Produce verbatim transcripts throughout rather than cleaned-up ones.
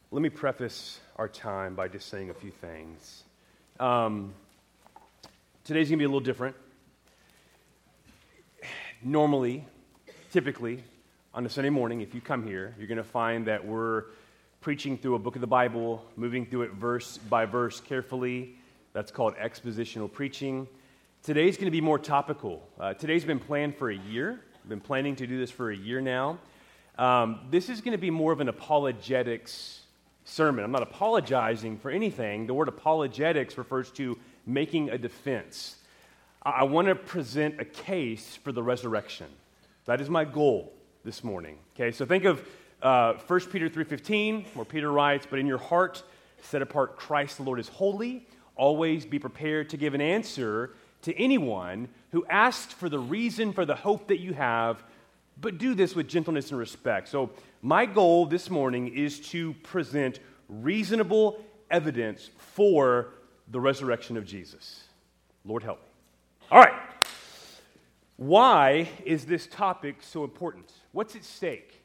Let me preface our time by just saying a few things. Um, today's going to be a little different. Normally, typically, on a Sunday morning, if you come here, you're going to find that we're preaching through a book of the Bible, moving through it verse by verse carefully. That's called expositional preaching. Today's going to be more topical. Uh, today's been planned for a year. I've been planning to do this for a year now. Um, this is going to be more of an apologetics sermon. I'm not apologizing for anything. The word apologetics refers to making a defense. I, I want to present a case for the resurrection. That is my goal this morning. Okay, so think of uh, First Peter three fifteen, where Peter writes, "But in your heart, set apart Christ the Lord as holy. Always be prepared to give an answer to anyone who asks for the reason for the hope that you have, but do this with gentleness and respect." So my goal this morning is to present reasonable evidence for the resurrection of Jesus. Lord help me. All right. Why is this topic so important? What's at stake?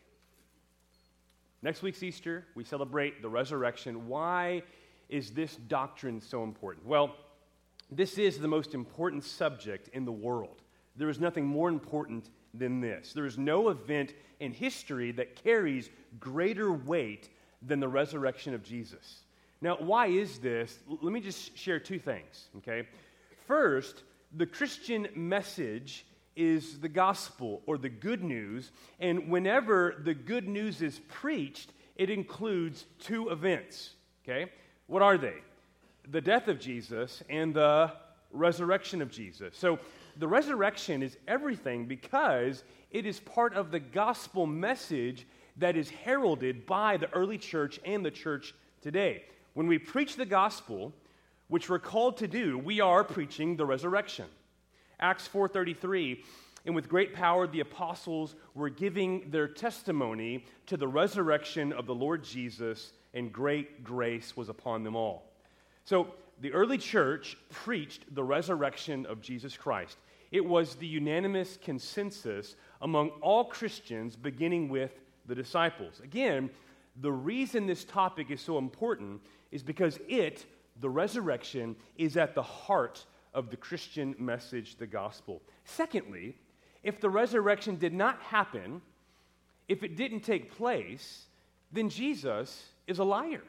Next week's Easter, we celebrate the resurrection. Why is this doctrine so important? Well, this is the most important subject in the world. There is nothing more important than this. There is no event in history that carries greater weight than the resurrection of Jesus. Now, why is this? L- let me just share two things, okay? First, the Christian message is the gospel or the good news, and whenever the good news is preached, it includes two events, okay? What are they? The death of Jesus and the resurrection of Jesus. So the resurrection is everything because it is part of the gospel message that is heralded by the early church and the church today. When we preach the gospel, which we're called to do, we are preaching the resurrection. Acts four thirty-three, "And with great power the apostles were giving their testimony to the resurrection of the Lord Jesus, and great grace was upon them all." So the early church preached the resurrection of Jesus Christ. It was the unanimous consensus among all Christians, beginning with the disciples. Again, the reason this topic is so important is because it, the resurrection, is at the heart of the Christian message, the gospel. Secondly, if the resurrection did not happen, if it didn't take place, then Jesus is a liar.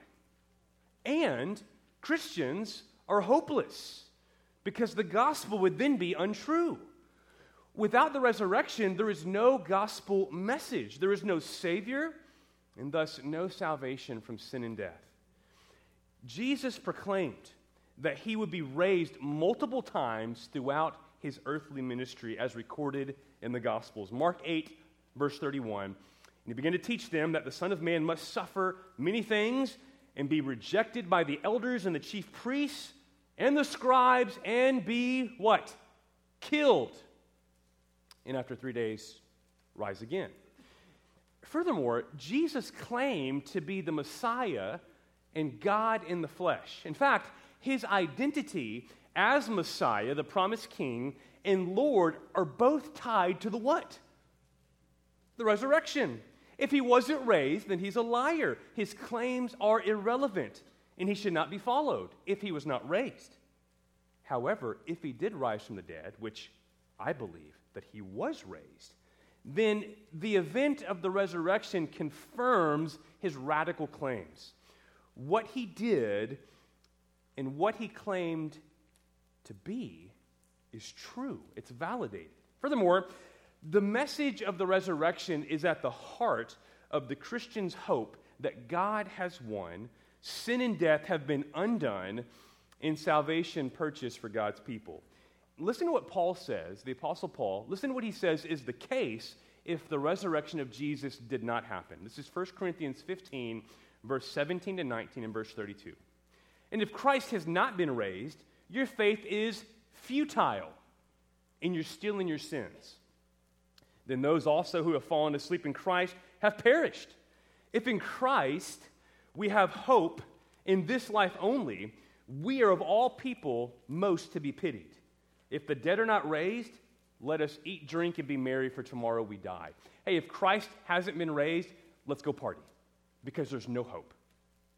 And Christians are hopeless because the gospel would then be untrue. Without the resurrection, there is no gospel message. There is no Savior, and thus no salvation from sin and death. Jesus proclaimed that he would be raised multiple times throughout his earthly ministry as recorded in the Gospels. Mark eight, verse thirty-one, "And he began to teach them that the Son of Man must suffer many things and be rejected by the elders and the chief priests and the scribes and be," what? "Killed. And after three days, rise again." Furthermore, Jesus claimed to be the Messiah and God in the flesh. In fact, his identity as Messiah, the promised King, and Lord are both tied to the what? The resurrection. If he wasn't raised, then he's a liar. His claims are irrelevant, and he should not be followed if he was not raised. However, if he did rise from the dead, which I believe that he was raised, then the event of the resurrection confirms his radical claims. What he did and what he claimed to be is true. It's validated. Furthermore, the message of the resurrection is at the heart of the Christian's hope that God has won, sin and death have been undone, and salvation purchased for God's people. Listen to what Paul says, the Apostle Paul. Listen to what he says is the case if the resurrection of Jesus did not happen. This is First Corinthians fifteen, verse seventeen to nineteen, and verse thirty-two. "And if Christ has not been raised, your faith is futile, and you're still in your sins. Then those also who have fallen asleep in Christ have perished. If in Christ we have hope in this life only, we are of all people most to be pitied. If the dead are not raised, let us eat, drink, and be merry, for tomorrow we die." Hey, if Christ hasn't been raised, let's go party, because there's no hope.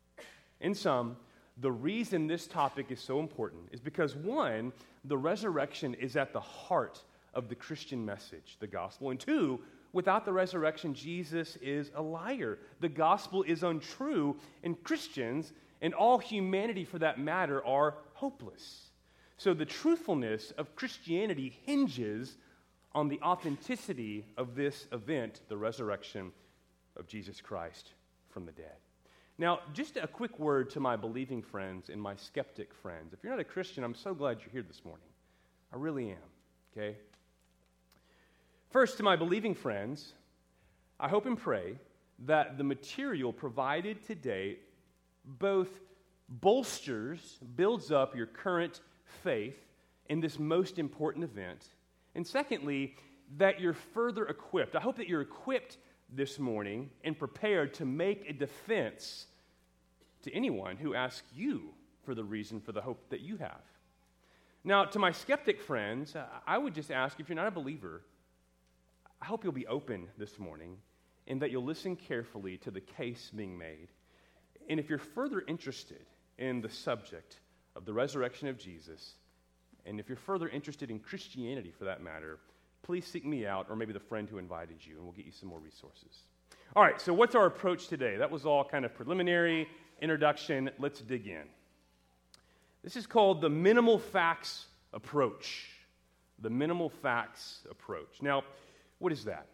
In sum, the reason this topic is so important is because, one, the resurrection is at the heart of the Christian message, the gospel, and two, without the resurrection, Jesus is a liar. The gospel is untrue, and Christians, and all humanity for that matter, are hopeless. So the truthfulness of Christianity hinges on the authenticity of this event, the resurrection of Jesus Christ from the dead. Now, just a quick word to my believing friends and my skeptic friends. If you're not a Christian, I'm so glad you're here this morning. I really am, okay? First, to my believing friends, I hope and pray that the material provided today both bolsters, builds up your current faith in this most important event, and secondly, that you're further equipped. I hope that you're equipped this morning and prepared to make a defense to anyone who asks you for the reason for the hope that you have. Now, to my skeptic friends, I would just ask, if you're not a believer, I hope you'll be open this morning and that you'll listen carefully to the case being made. And if you're further interested in the subject of the resurrection of Jesus, and if you're further interested in Christianity for that matter, please seek me out, or maybe the friend who invited you, and we'll get you some more resources. All right, so what's our approach today? That was all kind of preliminary, introduction. Let's dig in. This is called the minimal facts approach. The minimal facts approach. Now, what is that?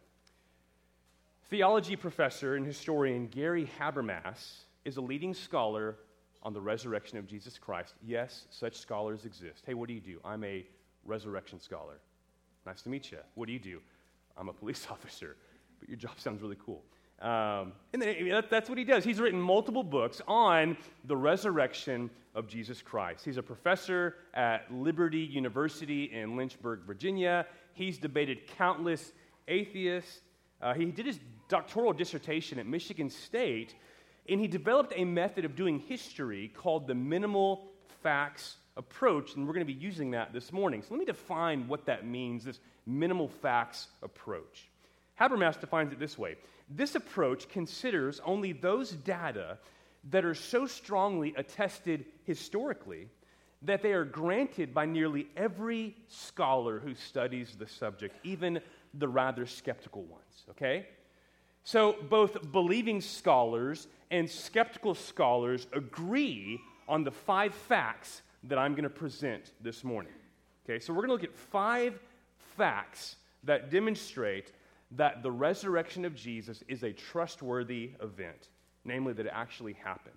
Theology professor and historian Gary Habermas is a leading scholar on the resurrection of Jesus Christ. Yes, such scholars exist. Hey, what do you do? I'm a resurrection scholar. Nice to meet you. What do you do? I'm a police officer, but your job sounds really cool. Um, and then, I mean, that, that's what he does. He's written multiple books on the resurrection of Jesus Christ. He's a professor at Liberty University in Lynchburg, Virginia. He's debated countless atheists. Uh, he did his doctoral dissertation at Michigan State, and he developed a method of doing history called the minimal facts approach, and we're going to be using that this morning. So let me define what that means, this minimal facts approach. Habermas defines it this way. This approach considers only those data that are so strongly attested historically that they are granted by nearly every scholar who studies the subject, even the rather skeptical ones, okay? So both believing scholars and skeptical scholars agree on the five facts that I'm going to present this morning. Okay, so we're going to look at five facts that demonstrate that the resurrection of Jesus is a trustworthy event, namely that it actually happened.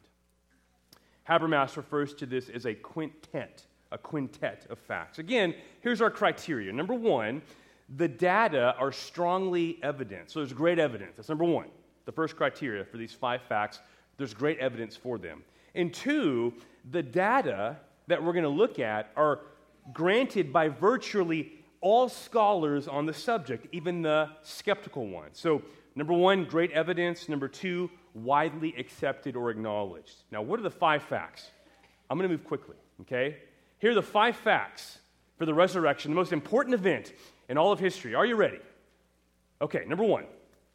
Habermas refers to this as a quintet, a quintet of facts. Again, here's our criteria. Number one, the data are strongly evident. So there's great evidence. That's number one. The first criteria for these five facts, there's great evidence for them. And two, the data that we're going to look at are granted by virtually all scholars on the subject, even the skeptical ones. So, number one, great evidence. Number two, widely accepted or acknowledged. Now, what are the five facts? I'm going to move quickly, okay? Here are the five facts for the resurrection, the most important event in all of history. Are you ready? Okay, number one,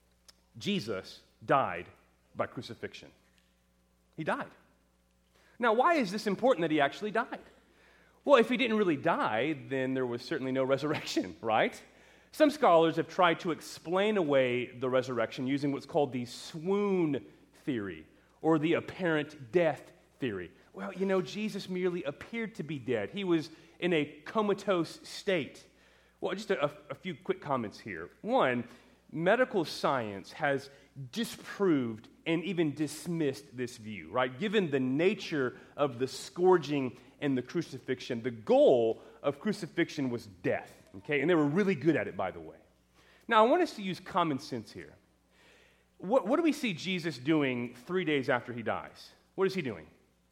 Jesus died by crucifixion. He died. Now, why is this important that he actually died? Well, if he didn't really die, then there was certainly no resurrection, right? Some scholars have tried to explain away the resurrection using what's called the swoon theory or the apparent death theory. Well, you know, Jesus merely appeared to be dead. He was in a comatose state. Well, just a, a few quick comments here. One, medical science has disproved and even dismissed this view, right? Given the nature of the scourging and the crucifixion, the goal of crucifixion was death, okay? And they were really good at it, by the way. Now, I want us to use common sense here. What, what do we see Jesus doing three days after he dies? What is he doing?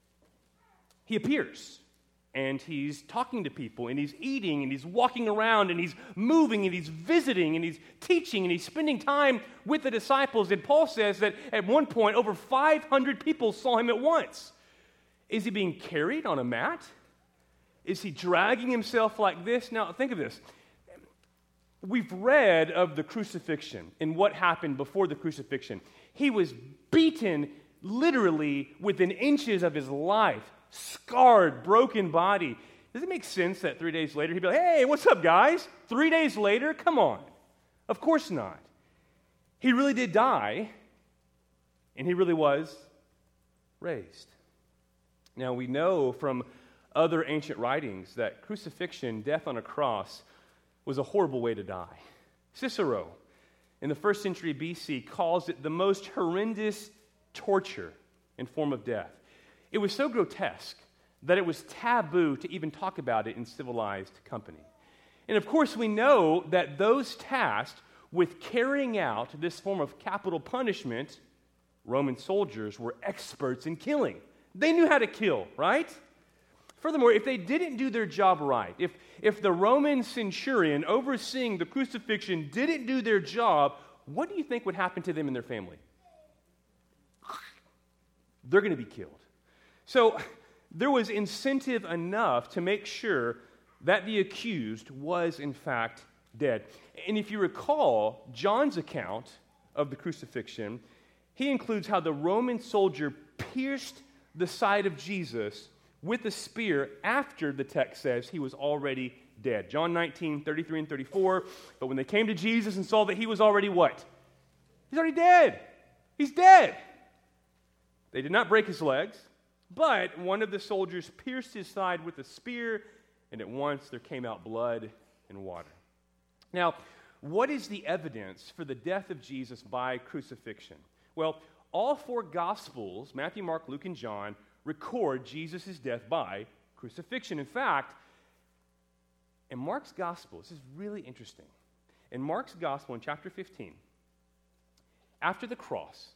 He appears, and he's talking to people, and he's eating, and he's walking around, and he's moving, and he's visiting, and he's teaching, and he's spending time with the disciples. And Paul says that at one point, over five hundred people saw him at once. Is he being carried on a mat? Is he dragging himself like this? Now, think of this. We've read of the crucifixion and what happened before the crucifixion. He was beaten literally within inches of his life, scarred, broken body. Does it make sense that three days later he'd be like, hey, what's up, guys? Three days later? Come on. Of course not. He really did die, and he really was raised. Now, we know from other ancient writings that crucifixion, death on a cross, was a horrible way to die. Cicero, in the first century B C, calls it the most horrendous torture and form of death. It was so grotesque that it was taboo to even talk about it in civilized company. And of course, we know that those tasked with carrying out this form of capital punishment, Roman soldiers, were experts in killing. They knew how to kill, right? Furthermore, if they didn't do their job right, if, if the Roman centurion overseeing the crucifixion didn't do their job, what do you think would happen to them and their family? They're going to be killed. So there was incentive enough to make sure that the accused was, in fact, dead. And if you recall John's account of the crucifixion, he includes how the Roman soldier pierced the side of Jesus with a spear after the text says he was already dead. John nineteen, thirty-three and thirty-four. But when they came to Jesus and saw that he was already what? He's already dead. He's dead. They did not break his legs, but one of the soldiers pierced his side with a spear, and at once there came out blood and water. Now, what is the evidence for the death of Jesus by crucifixion? Well, all four Gospels, Matthew, Mark, Luke, and John, record Jesus' death by crucifixion. In fact, in Mark's Gospel, this is really interesting. In Mark's Gospel, in chapter fifteen, after the cross,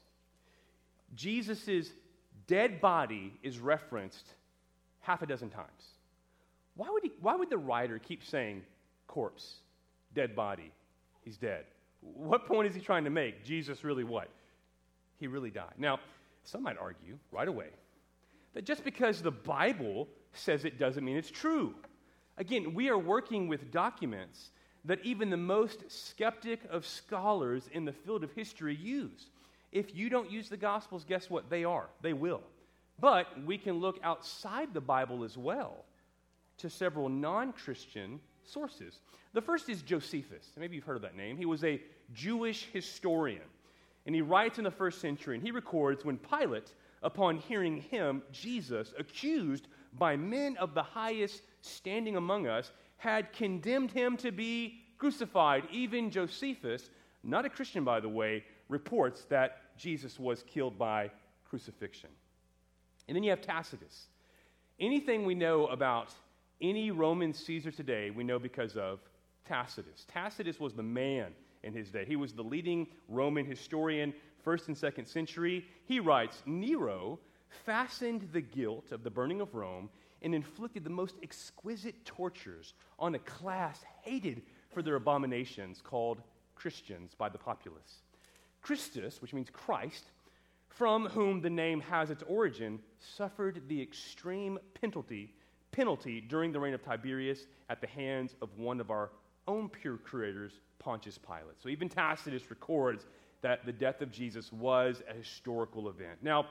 Jesus' dead body is referenced half a dozen times. Why would he, why would the writer keep saying corpse, dead body, he's dead? What point is he trying to make? Jesus really what? He really died. Now, some might argue right away that just because the Bible says it doesn't mean it's true. Again, we are working with documents that even the most skeptic of scholars in the field of history use. If you don't use the Gospels, guess what? They are. They will. But we can look outside the Bible as well to several non-Christian sources. The first is Josephus. Maybe you've heard of that name. He was a Jewish historian, and he writes in the first century, and he records when Pilate, upon hearing him, Jesus, accused by men of the highest standing among us, had condemned him to be crucified. Even Josephus, not a Christian by the way, reports that Jesus was killed by crucifixion. And then you have Tacitus. Anything we know about any Roman Caesar today, we know because of Tacitus. Tacitus was the man in his day. He was the leading Roman historian, first and second century. He writes, Nero fastened the guilt of the burning of Rome and inflicted the most exquisite tortures on a class hated for their abominations called Christians by the populace. Christus, which means Christ, from whom the name has its origin, suffered the extreme penalty, penalty during the reign of Tiberius at the hands of one of our own pure creators, Pontius Pilate. So even Tacitus records that the death of Jesus was a historical event. Now,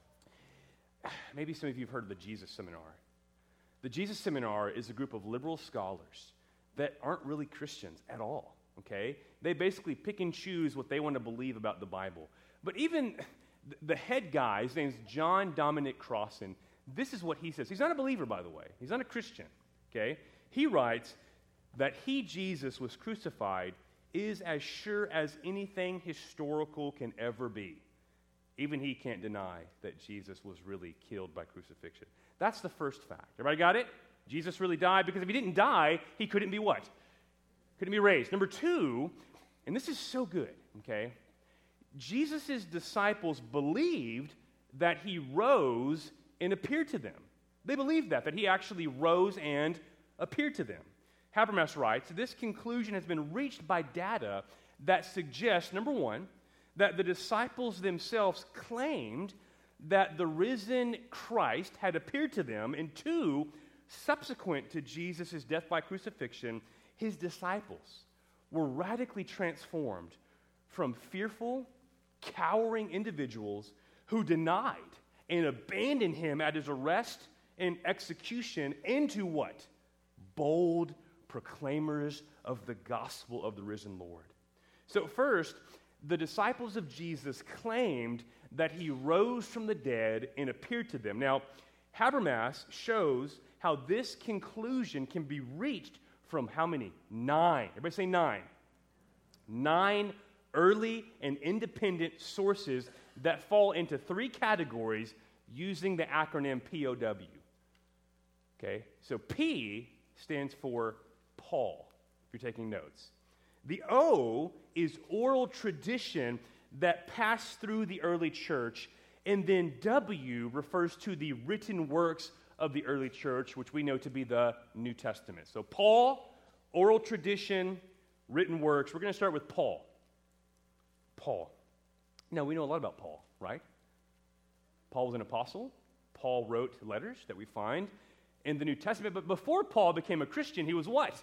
maybe some of you have heard of the Jesus Seminar. The Jesus Seminar is a group of liberal scholars that aren't really Christians at all, okay? They basically pick and choose what they want to believe about the Bible. But even the head guy, his name's John Dominic Crossan, this is what he says. He's not a believer, by the way. He's not a Christian, okay? He writes that he, Jesus, was crucified is as sure as anything historical can ever be. Even he can't deny that Jesus was really killed by crucifixion. That's the first fact. Everybody got it? Jesus really died because if he didn't die, he couldn't be what? Couldn't be raised. Number two, and this is so good, okay? Jesus' disciples believed that he rose and appeared to them. They believed that, that he actually rose and appeared to them. Habermas writes, this conclusion has been reached by data that suggests, number one, that the disciples themselves claimed that the risen Christ had appeared to them, and two, subsequent to Jesus' death by crucifixion, his disciples were radically transformed from fearful, cowering individuals who denied and abandoned him at his arrest and execution into what? Bold proclaimers of the gospel of the risen Lord. So first, the disciples of Jesus claimed that he rose from the dead and appeared to them. Now, Habermas shows how this conclusion can be reached from how many? Nine. Everybody say nine. Nine early and independent sources that fall into three categories using the acronym P O W. Okay, so P stands for Paul, if you're taking notes. The O is oral tradition that passed through the early church, and then W refers to the written works of the early church, which we know to be the New Testament. So Paul, oral tradition, written works. We're going to start with Paul. Paul. Now, we know a lot about Paul, right? Paul was an apostle. Paul wrote letters that we find in the New Testament. But before Paul became a Christian, he was what?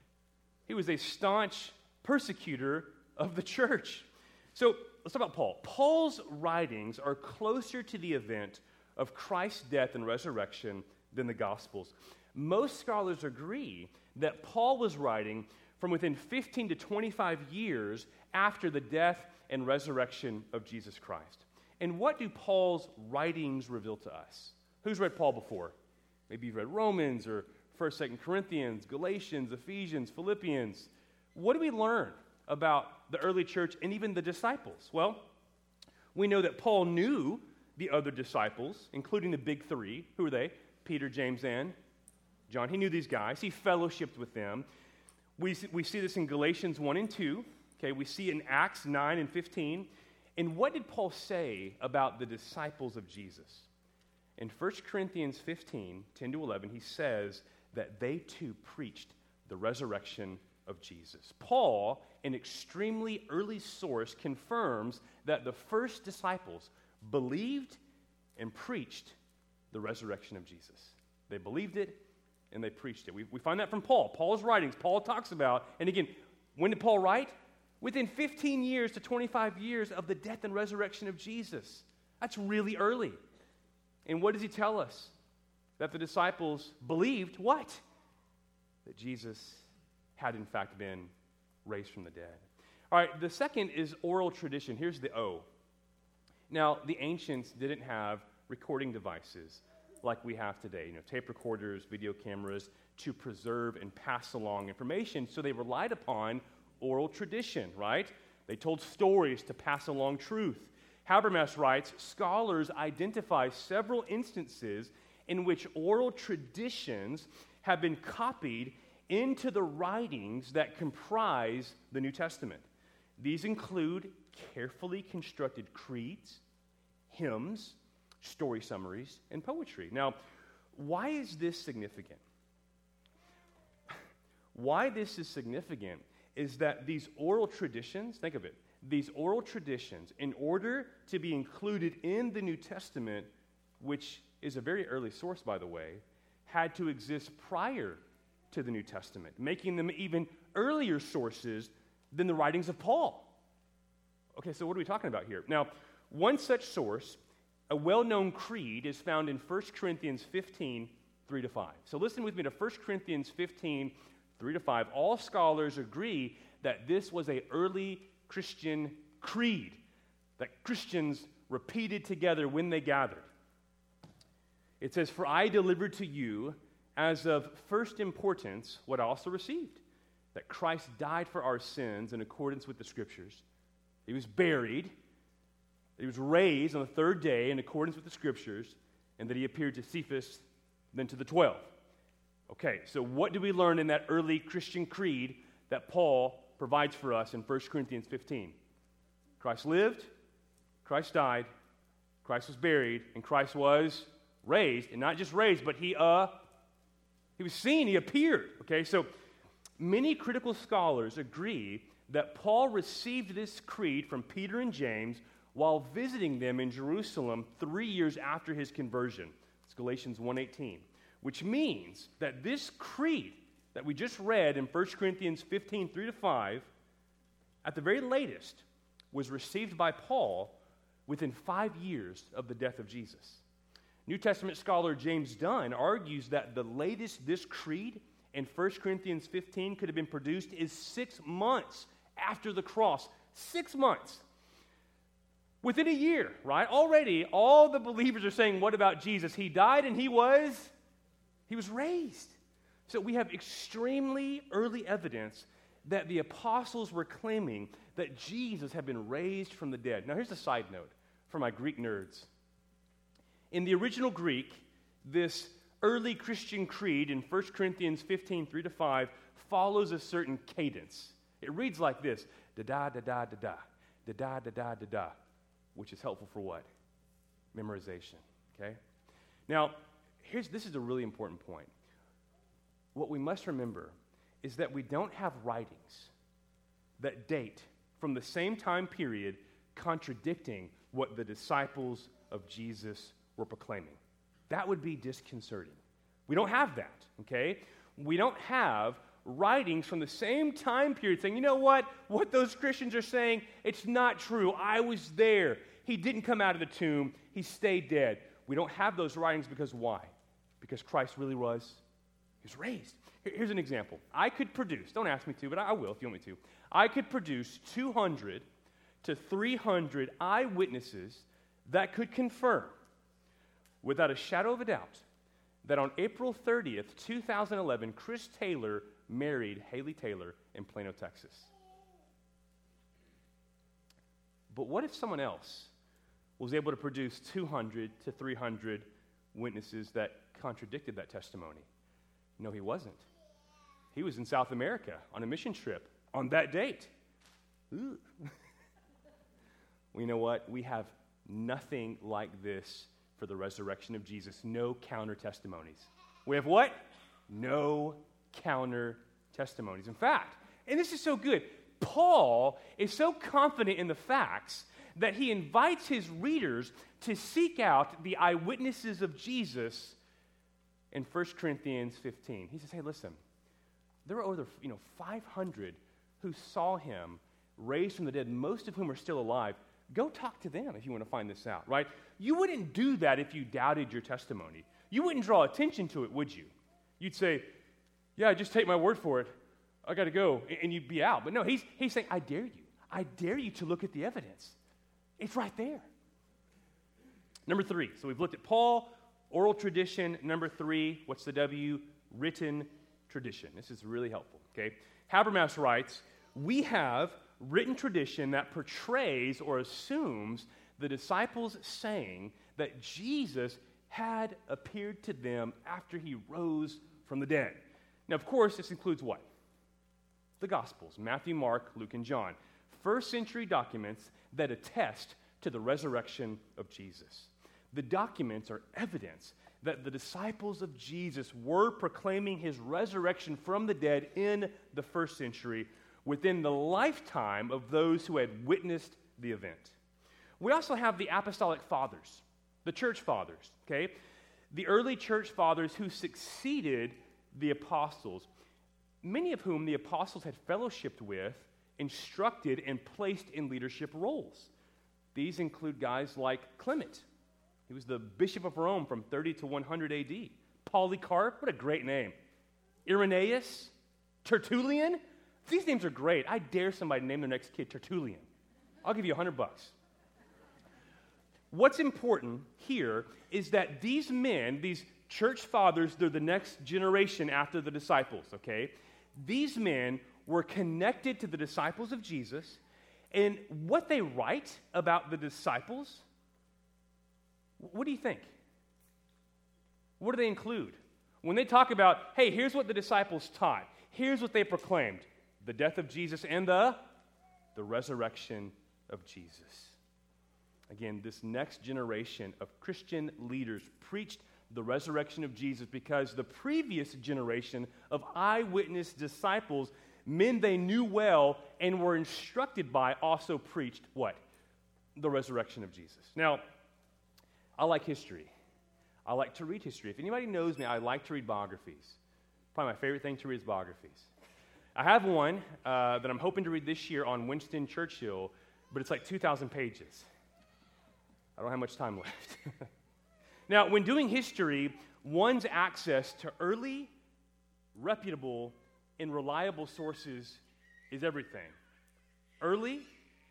He was a staunch persecutor of the church. So let's talk about Paul. Paul's writings are closer to the event of Christ's death and resurrection than the Gospels. Most scholars agree that Paul was writing from within fifteen to twenty-five years after the death and resurrection of Jesus Christ. And what do Paul's writings reveal to us? Who's read Paul before? Maybe you've read Romans or first, second Corinthians, Galatians, Ephesians, Philippians. What do we learn about the early church and even the disciples? Well, we know that Paul knew the other disciples, including the big three. Who were they? Peter, James, and John. He knew these guys. He fellowshipped with them. We, we see this in Galatians one and two. Okay, we see it in Acts nine and fifteen. And what did Paul say about the disciples of Jesus? In First Corinthians fifteen, ten to eleven, he says that they too preached the resurrection of Jesus. Paul, an extremely early source, confirms that the first disciples believed and preached the resurrection of Jesus. They believed it and they preached it. We, we find that from Paul. Paul's writings, Paul talks about, and again, when did Paul write? Within fifteen years to twenty-five years of the death and resurrection of Jesus. That's really early. And what does he tell us? That the disciples believed what? That Jesus had in fact been raised from the dead. All right, the second is oral tradition. Here's the O. Now, the ancients didn't have recording devices like we have today, you know, tape recorders, video cameras, to preserve and pass along information, so they relied upon oral tradition, right? They told stories to pass along truth. Habermas writes, scholars identify several instances in which oral traditions have been copied into the writings that comprise the New Testament. These include carefully constructed creeds, hymns, story summaries, and poetry. Now, why is this significant? Why this is significant is that these oral traditions, think of it, these oral traditions, in order to be included in the New Testament, which is a very early source, by the way, had to exist prior to the New Testament, making them even earlier sources than the writings of Paul. Okay, so what are we talking about here? Now, one such source, a well-known creed, is found in First Corinthians fifteen, three to five. So listen with me to First Corinthians fifteen, three to five. All scholars agree that this was an early Christian creed that Christians repeated together when they gathered. It says, "For I delivered to you as of first importance what I also received, that Christ died for our sins in accordance with the Scriptures. He was buried, he was raised on the third day in accordance with the Scriptures, and that he appeared to Cephas, then to the twelve." Okay, so what do we learn in that early Christian creed that Paul provides for us in First Corinthians fifteen? Christ lived, Christ died, Christ was buried, and Christ was raised, and not just raised, but he uh he was seen, he appeared. Okay, so many critical scholars agree that Paul received this creed from Peter and James while visiting them in Jerusalem three years after his conversion. It's Galatians one eighteen, which means that this creed that we just read in First Corinthians fifteen, three to five, at the very latest, was received by Paul within five years of the death of Jesus. New Testament scholar James Dunn argues that the latest this creed in First Corinthians fifteen could have been produced is six months after the cross. Six months. Within a year, right? Already, all the believers are saying, what about Jesus? He died and he was, he was raised. So we have extremely early evidence that the apostles were claiming that Jesus had been raised from the dead. Now here's a side note for my Greek nerds. In the original Greek, this early Christian creed in First Corinthians fifteen, three to five follows a certain cadence. It reads like this, da-da, da-da, da-da, da-da, da-da, da-da, which is helpful for what? Memorization, okay? Now, here's this is a really important point. What we must remember is that we don't have writings that date from the same time period contradicting what the disciples of Jesus were proclaiming. That would be disconcerting. We don't have that, okay? We don't have writings from the same time period saying, you know what? What those Christians are saying, it's not true. I was there. He didn't come out of the tomb. He stayed dead. We don't have those writings because why? Because Christ really was, he was raised. Here's an example. I could produce, don't ask me to, but I will if you want me to. I could produce two hundred to three hundred eyewitnesses that could confirm without a shadow of a doubt that on April thirtieth, two thousand eleven, Chris Taylor married Haley Taylor in Plano, Texas. But what if someone else was able to produce two hundred to three hundred witnesses that contradicted that testimony? No, he wasn't. He was in South America on a mission trip on that date. Ooh. Well, you know what? We have nothing like this for the resurrection of Jesus. No counter testimonies. We have what? No counter testimonies. In fact, and this is so good, Paul is so confident in the facts that he invites his readers to seek out the eyewitnesses of Jesus in First Corinthians fifteen. He says, hey, listen, there were over you know, five hundred who saw him raised from the dead, most of whom are still alive. Go talk to them if you want to find this out, right? You wouldn't do that if you doubted your testimony. You wouldn't draw attention to it, would you? You'd say, yeah, just take my word for it. I got to go, and you'd be out. But no, he's, he's saying, I dare you. I dare you to look at the evidence. It's right there. Number three, so we've looked at Paul, oral tradition. Number three, what's the W? Written tradition. This is really helpful, okay? Habermas writes, we have written tradition that portrays or assumes the disciples saying that Jesus had appeared to them after he rose from the dead. Now, of course, this includes what? The Gospels, Matthew, Mark, Luke, and John. First century documents that attest to the resurrection of Jesus. The documents are evidence that the disciples of Jesus were proclaiming his resurrection from the dead in the first century within the lifetime of those who had witnessed the event. We also have the apostolic fathers, the church fathers, okay? The early church fathers who succeeded the apostles, many of whom the apostles had fellowshiped with, instructed, and placed in leadership roles. These include guys like Clement. He was the bishop of Rome from thirty to one hundred A D. Polycarp, what a great name. Irenaeus, Tertullian. These names are great. I dare somebody to name their next kid Tertullian. I'll give you a hundred bucks. What's important here is that these men, these church fathers, they're the next generation after the disciples, okay? These men were connected to the disciples of Jesus, and what they write about the disciples, what do you think? What do they include? When they talk about, hey, here's what the disciples taught, here's what they proclaimed, the death of Jesus and the, the resurrection of Jesus. Again, this next generation of Christian leaders preached the resurrection of Jesus because the previous generation of eyewitness disciples, men they knew well and were instructed by, also preached what? The resurrection of Jesus. Now, I like history. I like to read history. If anybody knows me, I like to read biographies. Probably my favorite thing to read is biographies. I have one uh, that I'm hoping to read this year on Winston Churchill, but it's like two thousand pages. I don't have much time left. Now, when doing history, one's access to early, reputable, and reliable sources is everything. Early,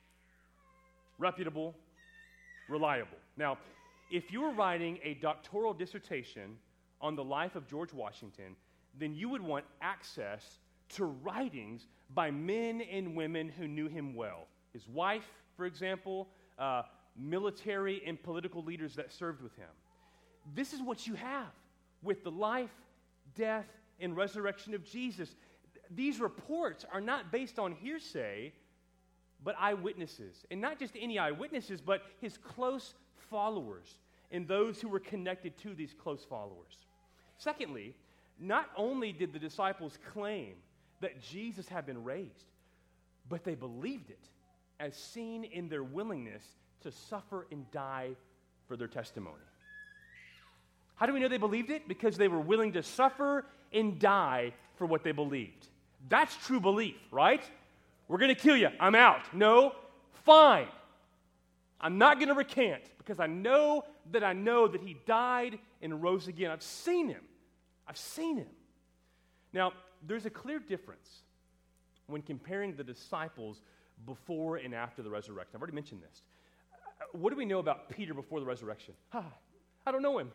reputable, reliable. Now, if you were writing a doctoral dissertation on the life of George Washington, then you would want access to writings by men and women who knew him well. His wife, for example, uh, military and political leaders that served with him. This is what you have with the life, death, and resurrection of Jesus. These reports are not based on hearsay, but eyewitnesses. And not just any eyewitnesses, but his close followers and those who were connected to these close followers. Secondly, not only did the disciples claim that Jesus had been raised, but they believed it, as seen in their willingness to suffer and die for their testimony. How do we know they believed it? Because they were willing to suffer and die for what they believed. That's true belief, right? We're going to kill you. I'm out. No, fine. I'm not going to recant because I know that I know that he died and rose again. I've seen him. I've seen him. Now, there's a clear difference when comparing the disciples before and after the resurrection. I've already mentioned this. What do we know about Peter before the resurrection? Ah, I don't know him.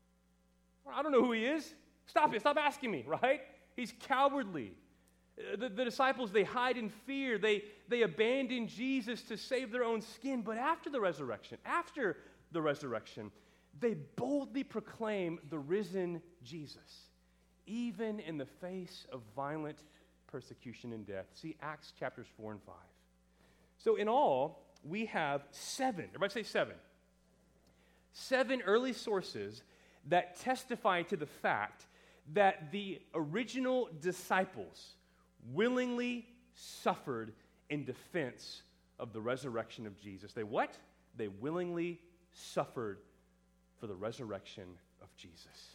I don't know who he is. Stop it. Stop asking me, right? He's cowardly. The, the disciples, they hide in fear. They, they abandon Jesus to save their own skin. But after the resurrection, after the resurrection, they boldly proclaim the risen Jesus, even in the face of violent persecution and death. See Acts chapters four and five. So in all, we have seven, everybody say seven, seven early sources that testify to the fact that the original disciples willingly suffered in defense of the resurrection of Jesus. They what? They willingly suffered for the resurrection of Jesus.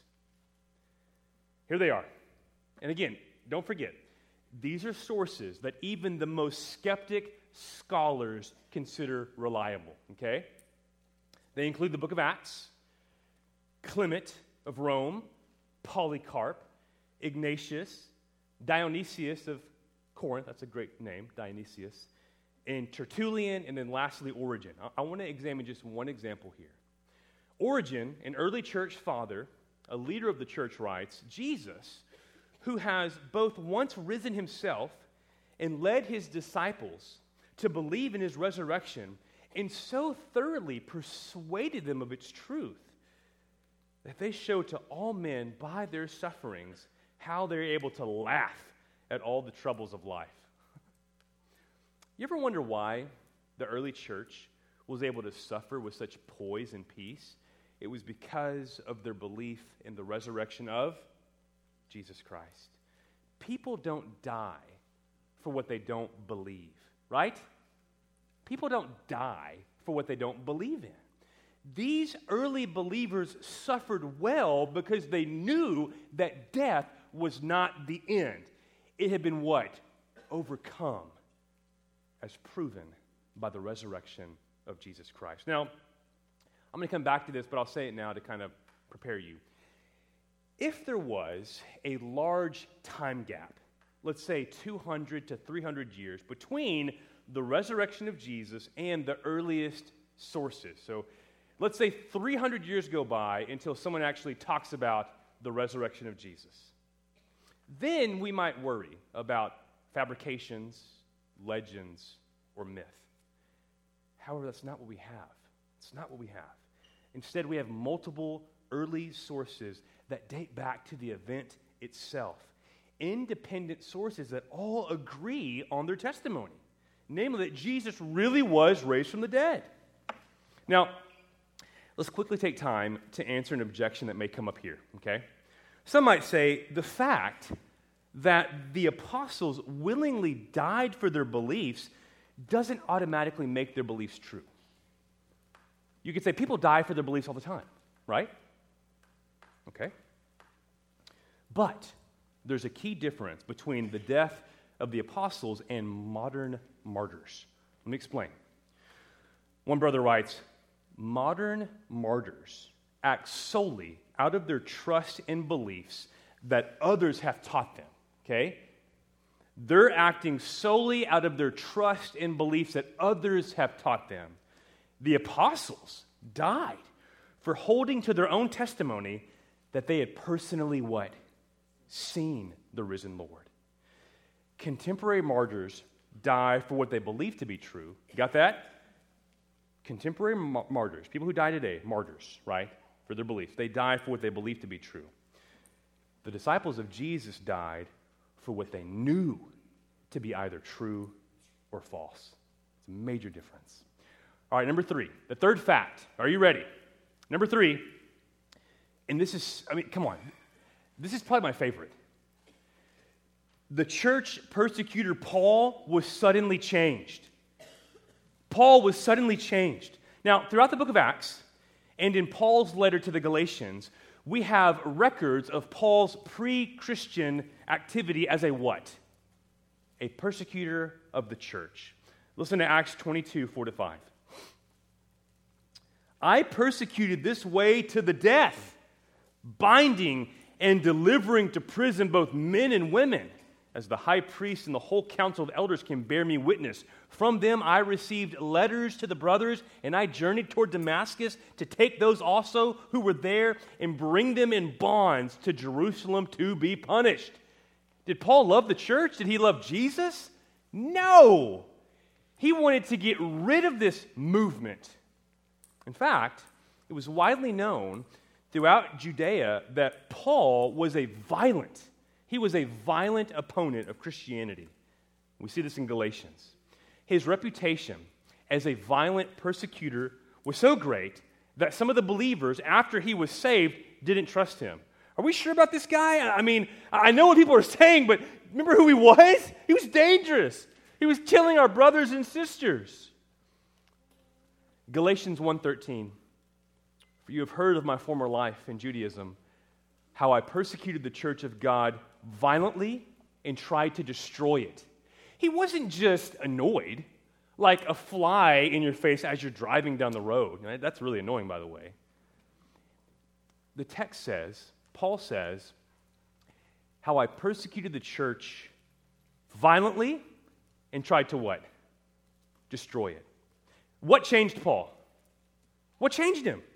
Here they are. And again, don't forget, these are sources that even the most skeptic scholars consider reliable, okay? They include the book of Acts, Clement of Rome, Polycarp, Ignatius, Dionysius of Corinth, that's a great name, Dionysius, and Tertullian, and then lastly, Origen. I, I want to examine just one example here. Origen, an early church father, a leader of the church, writes, Jesus, who has both once risen himself and led his disciples to believe in his resurrection, and so thoroughly persuaded them of its truth, that they show to all men by their sufferings how they're able to laugh at all the troubles of life. You ever wonder why the early church was able to suffer with such poise and peace? It was because of their belief in the resurrection of Jesus Christ. People don't die for what they don't believe, right? People don't die for what they don't believe in. These early believers suffered well because they knew that death was not the end. It had been what? Overcome, as proven by the resurrection of Jesus Christ. Now, I'm going to come back to this, but I'll say it now to kind of prepare you. If there was a large time gap, let's say two hundred to three hundred years, between the resurrection of Jesus and the earliest sources, so let's say three hundred years go by until someone actually talks about the resurrection of Jesus. Then we might worry about fabrications, legends, or myth. However, that's not what we have. It's not what we have. Instead, we have multiple early sources that date back to the event itself. Independent sources that all agree on their testimony. Namely, that Jesus really was raised from the dead. Now, let's quickly take time to answer an objection that may come up here, okay? Some might say the fact that the apostles willingly died for their beliefs doesn't automatically make their beliefs true. You could say people die for their beliefs all the time, right? Okay. But there's a key difference between the death of the apostles and modern martyrs. Let me explain. One brother writes, Modern martyrs act solely out of their trust and beliefs that others have taught them, okay? They're acting solely out of their trust and beliefs that others have taught them. The apostles died for holding to their own testimony that they had personally what? Seen the risen Lord. Contemporary martyrs die for what they believe to be true. You got that? Contemporary ma- martyrs, people who die today, martyrs, right? For their beliefs. They die for what they believe to be true. The disciples of Jesus died for what they knew to be either true or false. It's a major difference. All right, number three, the third fact. Are you ready? Number three, and this is, I mean, come on. This is probably my favorite. The church persecutor Paul was suddenly changed. Paul was suddenly changed. Now, throughout the book of Acts, and in Paul's letter to the Galatians, we have records of Paul's pre-Christian activity as a what? A persecutor of the church. Listen to Acts twenty-two, four to five. I persecuted this way to the death, binding and delivering to prison both men and women, as the high priest and the whole council of elders can bear me witness. From them I received letters to the brothers, and I journeyed toward Damascus to take those also who were there and bring them in bonds to Jerusalem to be punished. Did Paul love the church? Did he love Jesus? No. He wanted to get rid of this movement. In fact, it was widely known throughout Judea that Paul was a violent He was a violent opponent of Christianity. We see this in Galatians. His reputation as a violent persecutor was so great that some of the believers, after he was saved, didn't trust him. Are we sure about this guy? I mean, I know what people are saying, but remember who he was? He was dangerous. He was killing our brothers and sisters. Galatians one thirteen. For you have heard of my former life in Judaism, how I persecuted the church of God violently and tried to destroy it. He wasn't just annoyed, like a fly in your face as you're driving down the road. That's really annoying, by the way. The text says, Paul says, how I persecuted the church violently and tried to what? Destroy it. What changed Paul? What changed him?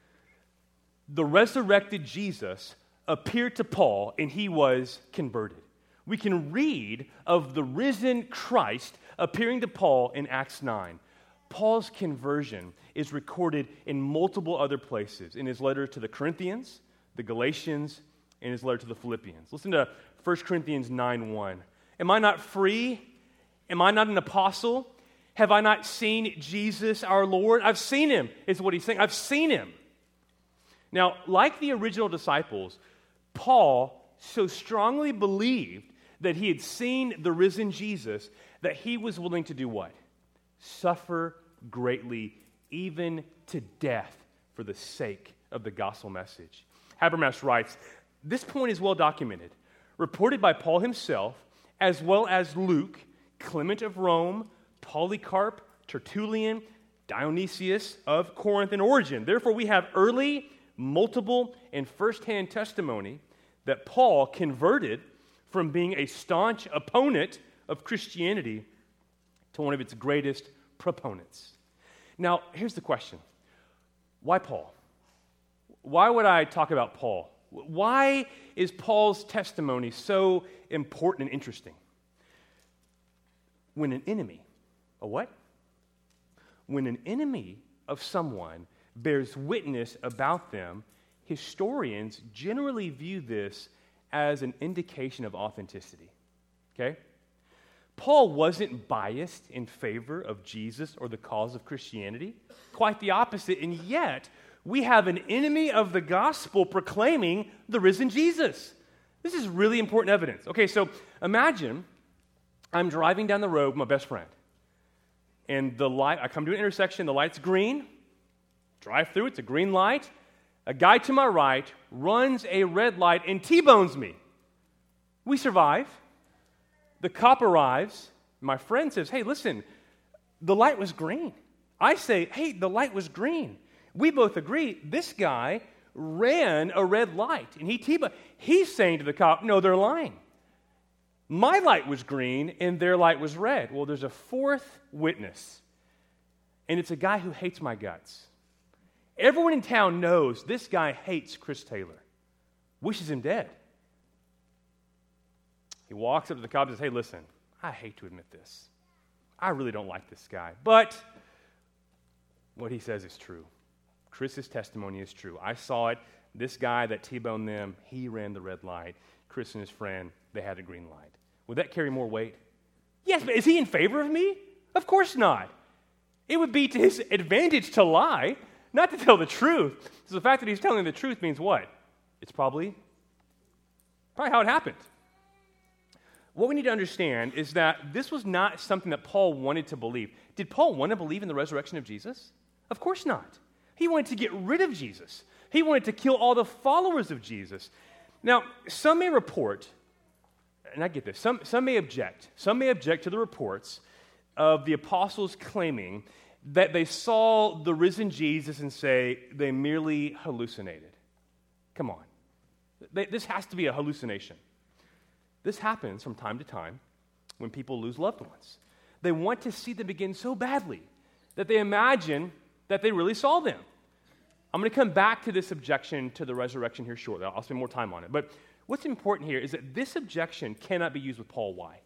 The resurrected Jesus appeared to Paul, and he was converted. We can read of the risen Christ appearing to Paul in Acts nine. Paul's conversion is recorded in multiple other places, in his letter to the Corinthians, the Galatians, and his letter to the Philippians. Listen to First Corinthians nine one. Am I not free? Am I not an apostle? Have I not seen Jesus our Lord? I've seen him, is what he's saying. I've seen him. Now, like the original disciples, Paul so strongly believed that he had seen the risen Jesus that he was willing to do what? Suffer greatly, even to death, for the sake of the gospel message. Habermas writes, this point is well documented, reported by Paul himself, as well as Luke, Clement of Rome, Polycarp, Tertullian, Dionysius of Corinth, and Origen. Therefore, we have early, multiple, and first-hand testimony that Paul converted from being a staunch opponent of Christianity to one of its greatest proponents. Now, here's the question. Why Paul? Why would I talk about Paul? Why is Paul's testimony so important and interesting? When an enemy, a what? When an enemy of someone bears witness about them, historians generally view this as an indication of authenticity. Okay? Paul wasn't biased in favor of Jesus or the cause of Christianity. Quite the opposite, and yet we have an enemy of the gospel proclaiming the risen Jesus. This is really important evidence. Okay, so imagine I'm driving down the road with my best friend, and the light, I come to an intersection, the light's green, drive through, it's a green light. A guy to my right runs a red light and T-bones me. We survive. The cop arrives. My friend says, hey, listen, the light was green. I say, hey, the light was green. we both agree this guy ran a red light. And he T-boned. He's saying to the cop, no, they're lying. My light was green and their light was red. Well, there's a fourth witness, and it's a guy who hates my guts. Everyone in town knows this guy hates Chris Taylor, wishes him dead. He walks up to the cop and says, hey, listen, I hate to admit this. I really don't like this guy, but what he says is true. Chris's testimony is true. I saw it. This guy that T-boned them, he ran the red light. Chris and his friend, they had a green light. Would that carry more weight? Yes, but is he in favor of me? Of course not. It would be to his advantage to lie, not to tell the truth. So the fact that he's telling the truth means what? It's probably, probably how it happened. What we need to understand is that this was not something that Paul wanted to believe. Did Paul want to believe in the resurrection of Jesus? Of course not. He wanted to get rid of Jesus. He wanted to kill all the followers of Jesus. Now, some may report, and I get this, some, some may object. Some may object to the reports of the apostles claiming that they saw the risen Jesus and say they merely hallucinated. Come on. They, this has to be a hallucination. This happens from time to time when people lose loved ones. They want to see them again so badly that they imagine that they really saw them. I'm going to come back to this objection to the resurrection here shortly. I'll spend more time on it. But what's important here is that this objection cannot be used with Paul. Why?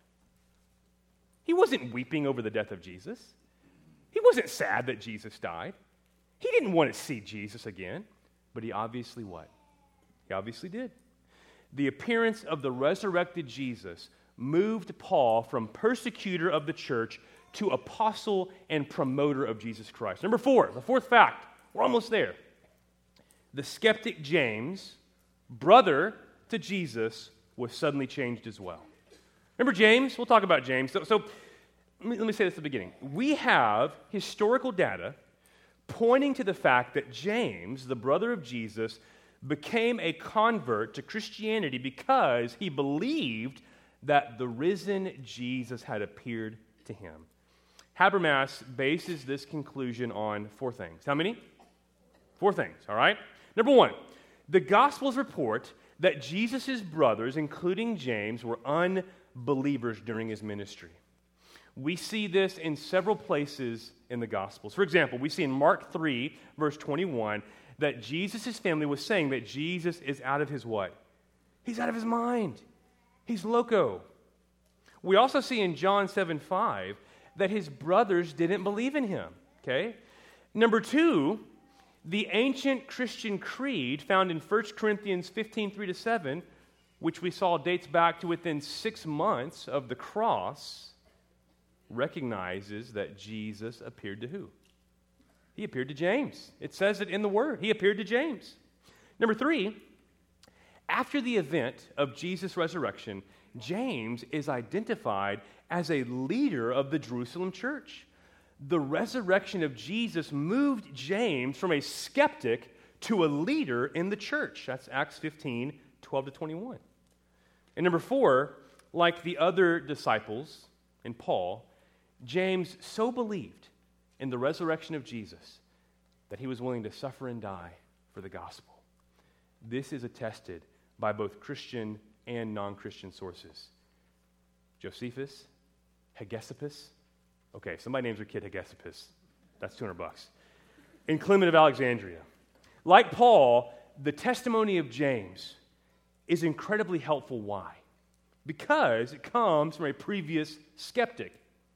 He wasn't weeping over the death of Jesus. He wasn't sad that Jesus died. He didn't want to see Jesus again, but he obviously what? He obviously did. The appearance of the resurrected Jesus moved Paul from persecutor of the church to apostle and promoter of Jesus Christ. Number four, the fourth fact, we're almost there. The skeptic James, brother to Jesus, was suddenly changed as well. Remember James? We'll talk about James. So, so let, me, let me say this at the beginning. We have historical data pointing to the fact that James, the brother of Jesus, became a convert to Christianity because he believed that the risen Jesus had appeared to him. Habermas bases this conclusion on four things. How many? Four things, all right? Number one, the Gospels report that Jesus' brothers, including James, were unbelievers during his ministry. We see this in several places in the Gospels. For example, we see in Mark three, verse twenty-one, that Jesus' family was saying that Jesus is out of his what? He's out of his mind. He's loco. We also see in John seven five that his brothers didn't believe in him, okay? Number two, the ancient Christian creed found in First Corinthians fifteen, three to seven, which we saw dates back to within six months of the cross, recognizes that Jesus appeared to who? He appeared to James. It says it in the Word. He appeared to James. Number three, after the event of Jesus' resurrection, James is identified as a leader of the Jerusalem church. The resurrection of Jesus moved James from a skeptic to a leader in the church. That's Acts fifteen, twelve to twenty-one. And number four, like the other disciples and Paul, James so believed in the resurrection of Jesus that he was willing to suffer and die for the gospel. This is attested by both Christian and non-Christian sources. Josephus, Hegesippus. Okay, somebody names their kid Hegesippus. That's two hundred bucks. And Clement of Alexandria. Like Paul, the testimony of James is incredibly helpful. Why? Because it comes from a previous skeptic.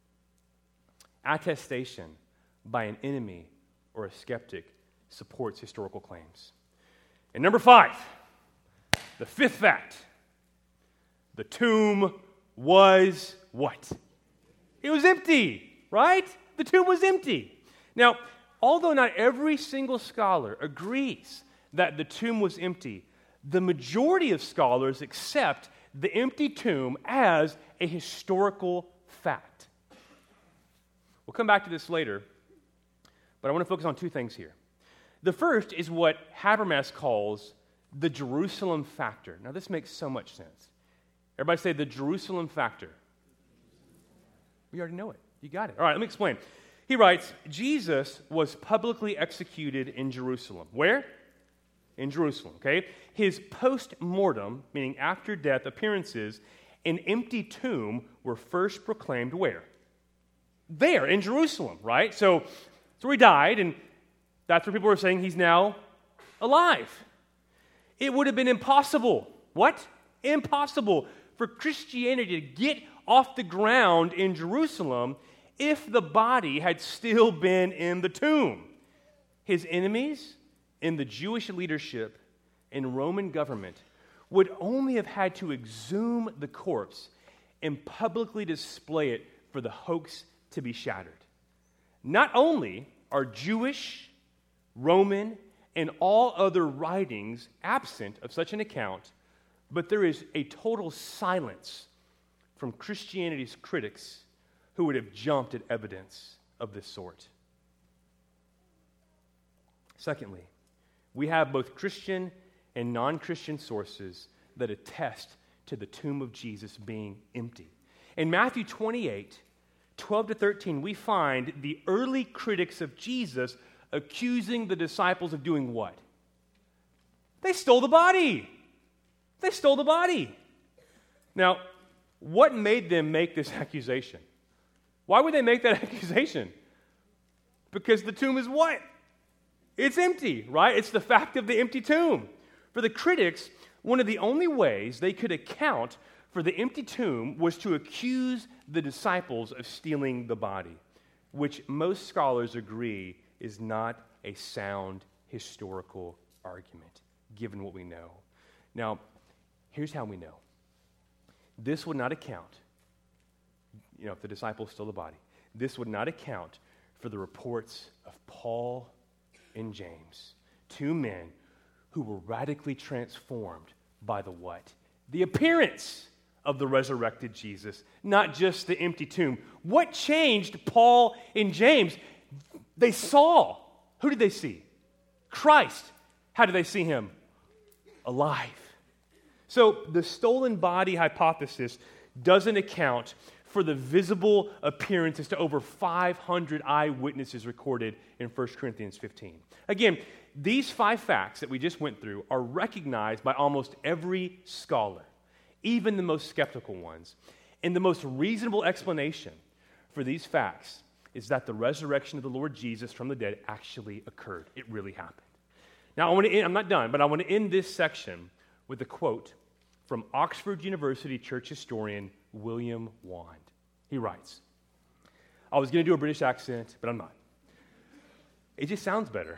Attestation by an enemy or a skeptic supports historical claims. And number five, the fifth fact, the tomb was what? It was empty, right? The tomb was empty. Now, although not every single scholar agrees that the tomb was empty, the majority of scholars accept the empty tomb as a historical fact. We'll come back to this later, but I want to focus on two things here. The first is what Habermas calls the Jerusalem factor. Now, this makes so much sense. Everybody say the Jerusalem factor. We already know it. You got it. All right, let me explain. He writes, Jesus was publicly executed in Jerusalem. Where? In Jerusalem, okay? His post-mortem, meaning after death, appearances, an empty tomb were first proclaimed where? There, in Jerusalem, right? So, so he died, and that's where people are saying he's now alive. It would have been impossible. What? Impossible for Christianity to get off the ground in Jerusalem if the body had still been in the tomb. His enemies in the Jewish leadership and Roman government would only have had to exhume the corpse and publicly display it for the hoax to be shattered. Not only are Jewish, Roman, and all other writings absent of such an account, but there is a total silence from Christianity's critics who would have jumped at evidence of this sort. Secondly, we have both Christian and non-Christian sources that attest to the tomb of Jesus being empty. In Matthew twenty-eight, twelve to thirteen, we find the early critics of Jesus accusing the disciples of doing what? They stole the body. They stole the body. Now, what made them make this accusation? Why would they make that accusation? Because the tomb is what? It's empty, right? It's the fact of the empty tomb. For the critics, one of the only ways they could account for the empty tomb was to accuse the disciples of stealing the body, which most scholars agree is not a sound historical argument, given what we know. Now, here's how we know. This would not account, you know, if the disciples stole the body, this would not account for the reports of Paul and James, two men who were radically transformed by the what? The appearance of the resurrected Jesus, not just the empty tomb. What changed Paul and James? They saw. Who did they see? Christ. How did they see him? Alive. So the stolen body hypothesis doesn't account for the visible appearances to over five hundred eyewitnesses recorded in First Corinthians fifteen. Again, these five facts that we just went through are recognized by almost every scholar, even the most skeptical ones. And the most reasonable explanation for these facts is that the resurrection of the Lord Jesus from the dead actually occurred. It really happened. Now, I want to end, I'm not done, but I want to end this section with a quote from Oxford University church historian William Wand. He writes, I was going to do a British accent, but I'm not. It just sounds better.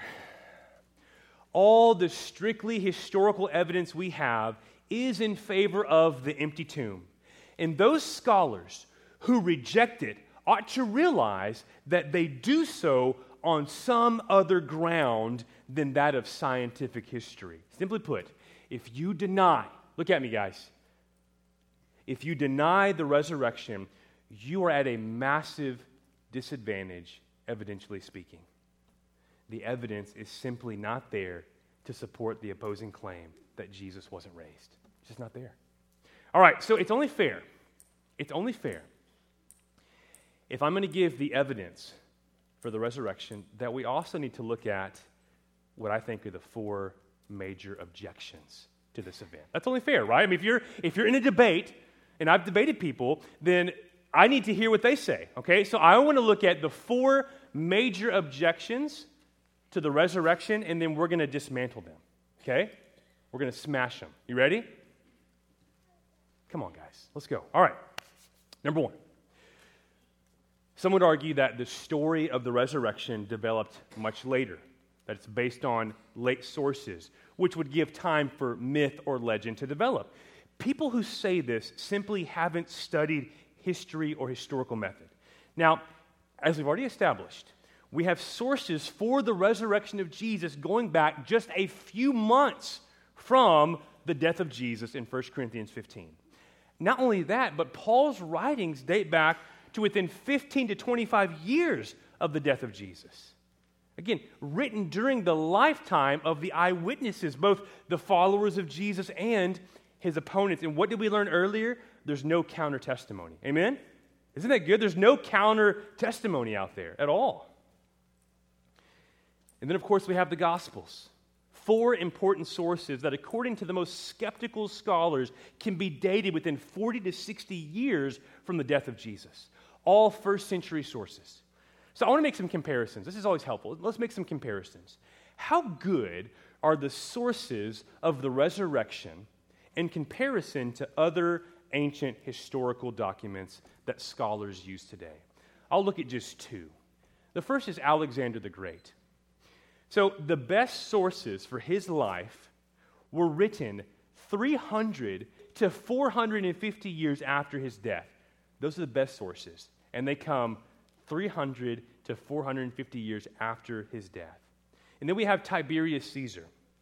All the strictly historical evidence we have is in favor of the empty tomb. And those scholars who reject it ought to realize that they do so on some other ground than that of scientific history. Simply put, if you deny, look at me, guys, if you deny the resurrection, you are at a massive disadvantage, evidentially speaking. The evidence is simply not there to support the opposing claim that Jesus wasn't raised. It's just not there. All right, so it's only fair. It's only fair if I'm going to give the evidence for the resurrection that we also need to look at what I think are the four major objections to this event. That's only fair, right? I mean, if you're if you're in a debate, and I've debated people, then I need to hear what they say, okay? So I want to look at the four major objections to the resurrection, and then we're going to dismantle them, okay? We're going to smash them. You ready? Come on, guys. Let's go. All right. Number one. Some would argue that the story of the resurrection developed much later, that it's based on late sources, which would give time for myth or legend to develop. People who say this simply haven't studied history or historical method. Now, as we've already established, we have sources for the resurrection of Jesus going back just a few months from the death of Jesus in First Corinthians fifteen. Not only that, but Paul's writings date back to within fifteen to twenty-five years of the death of Jesus. Again, written during the lifetime of the eyewitnesses, both the followers of Jesus and his opponents. And what did we learn earlier? There's no counter testimony. Amen? Isn't that good? There's no counter testimony out there at all. And then, of course, we have the Gospels. Four important sources that, according to the most skeptical scholars, can be dated within forty to sixty years from the death of Jesus. All first century sources. So I want to make some comparisons. This is always helpful. Let's make some comparisons. How good are the sources of the resurrection in comparison to other ancient historical documents that scholars use today? I'll look at just two. The first is Alexander the Great. So the best sources for his life were written three hundred to four hundred fifty years after his death. Those are the best sources, and they come three hundred to four hundred fifty years after his death. And then we have Tiberius Caesar.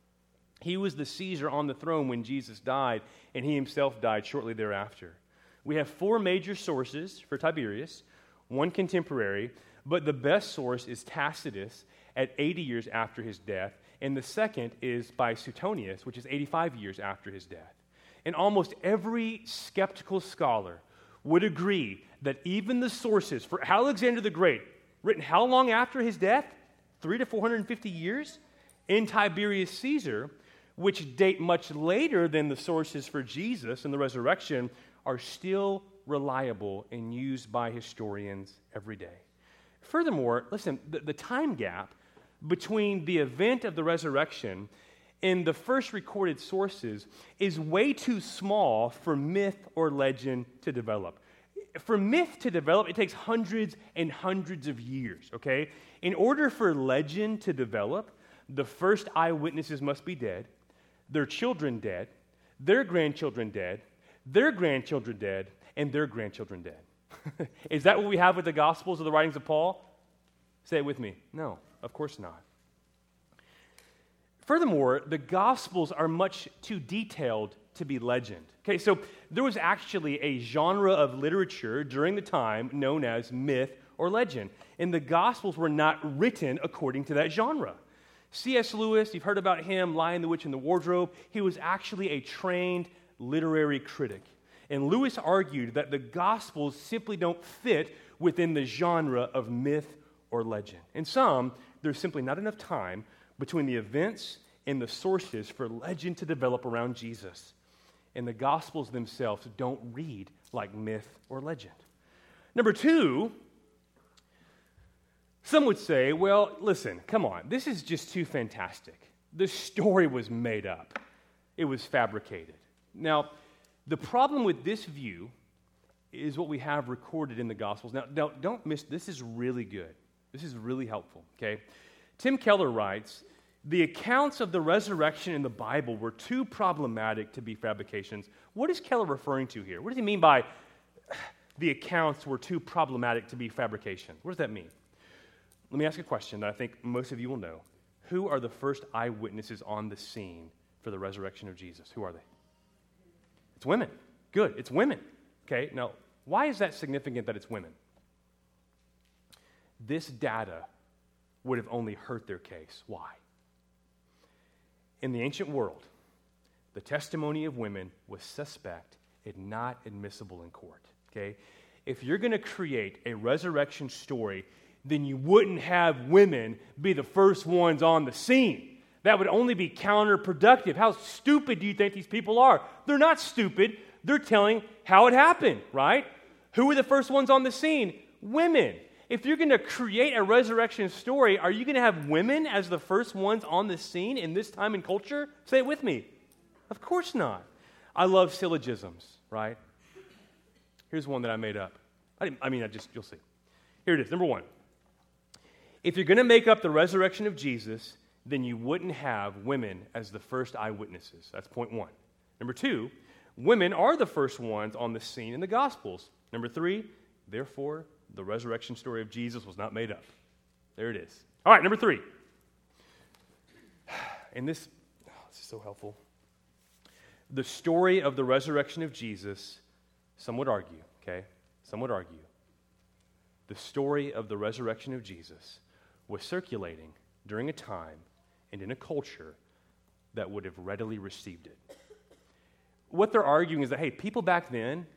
He was the Caesar on the throne when Jesus died, and he himself died shortly thereafter. We have four major sources for Tiberius, one contemporary, but the best source is Tacitus at eighty years after his death, and the second is by Suetonius, which is eighty-five years after his death. And almost every skeptical scholar would agree that even the sources for Alexander the Great, written how long after his death? Three to four hundred fifty years? In Tiberius Caesar, which date much later than the sources for Jesus and the resurrection, are still reliable and used by historians every day. Furthermore, listen, the, the time gap between the event of the resurrection and the first recorded sources is way too small for myth or legend to develop. For myth to develop, it takes hundreds and hundreds of years, okay? In order for legend to develop, the first eyewitnesses must be dead, their children dead, their grandchildren dead, their grandchildren dead, and their grandchildren dead. Is that what we have with the Gospels or the writings of Paul? Say it with me. No, of course not. Furthermore, the Gospels are much too detailed to be legend. Okay, so there was actually a genre of literature during the time known as myth or legend, and the Gospels were not written according to that genre. C S Lewis, you've heard about him, Lion, the Witch, and the Wardrobe. He was actually a trained literary critic. And Lewis argued that the Gospels simply don't fit within the genre of myth or legend. In some, there's simply not enough time between the events and the sources for legend to develop around Jesus. And the Gospels themselves don't read like myth or legend. Number two, some would say, well, listen, come on, this is just too fantastic. The story was made up. It was fabricated. Now, the problem with this view is what we have recorded in the Gospels. Now, now don't miss, this is really good. This is really helpful, okay? Tim Keller writes, the accounts of the resurrection in the Bible were too problematic to be fabrications. What is Keller referring to here? What does he mean by the accounts were too problematic to be fabrications? What does that mean? Let me ask a question that I think most of you will know. Who are the first eyewitnesses on the scene for the resurrection of Jesus? Who are they? It's women. Good, it's women. Okay, now, why is that significant that it's women? This data would have only hurt their case. Why? In the ancient world, the testimony of women was suspect and not admissible in court. Okay? If you're going to create a resurrection story, then you wouldn't have women be the first ones on the scene. That would only be counterproductive. How stupid do you think these people are? They're not stupid. They're telling how it happened, right? Who were the first ones on the scene? Women. If you're going to create a resurrection story, are you going to have women as the first ones on the scene in this time and culture? Say it with me. Of course not. I love syllogisms, right? Here's one that I made up. I, didn't, I mean, I just, you'll see. Here it is. Number one. If you're going to make up the resurrection of Jesus, then you wouldn't have women as the first eyewitnesses. That's point one. Number two, women are the first ones on the scene in the Gospels. Number three, therefore, the resurrection story of Jesus was not made up. There it is. All right, number three. And this, oh, this is so helpful. The story of the resurrection of Jesus, some would argue, okay? Some would argue. The story of the resurrection of Jesus was circulating during a time and in a culture that would have readily received it. What they're arguing is that, hey, people back then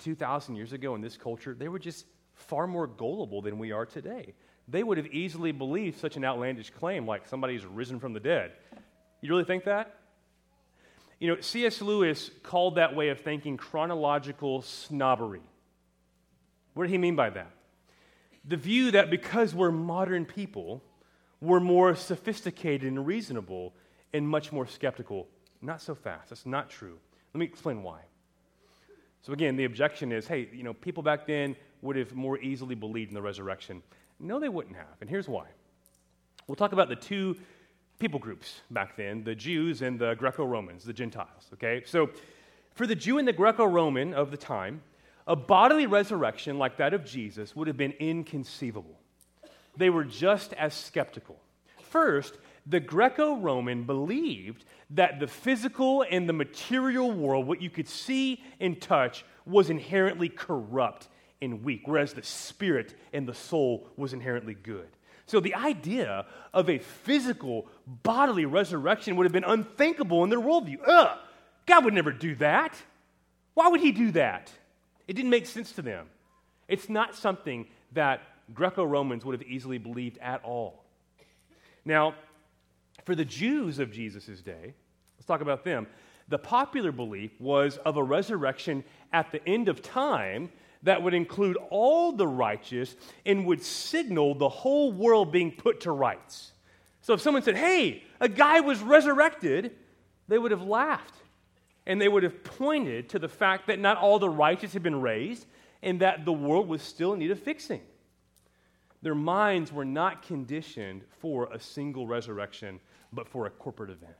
two thousand years ago in this culture, they were just far more gullible than we are today. They would have easily believed such an outlandish claim like somebody's risen from the dead. You really think that? You know, C S Lewis called that way of thinking chronological snobbery. What did he mean by that? The view that because we're modern people, we're more sophisticated and reasonable and much more skeptical. Not so fast. That's not true. Let me explain why. So again, the objection is, hey, you know, people back then would have more easily believed in the resurrection. No, they wouldn't have, and here's why. We'll talk about the two people groups back then, the Jews and the Greco-Romans, the Gentiles, okay? So for the Jew and the Greco-Roman of the time, a bodily resurrection like that of Jesus would have been inconceivable. They were just as skeptical. First, the Greco-Roman believed that the physical and the material world, what you could see and touch, was inherently corrupt and weak, whereas the spirit and the soul was inherently good. So the idea of a physical, bodily resurrection would have been unthinkable in their worldview. Ugh! God would never do that. Why would he do that? It didn't make sense to them. It's not something that Greco-Romans would have easily believed at all. Now, for the Jews of Jesus' day, let's talk about them. The popular belief was of a resurrection at the end of time that would include all the righteous and would signal the whole world being put to rights. So if someone said, hey, a guy was resurrected, they would have laughed. And they would have pointed to the fact that not all the righteous had been raised and that the world was still in need of fixing. Their minds were not conditioned for a single resurrection, but for a corporate event.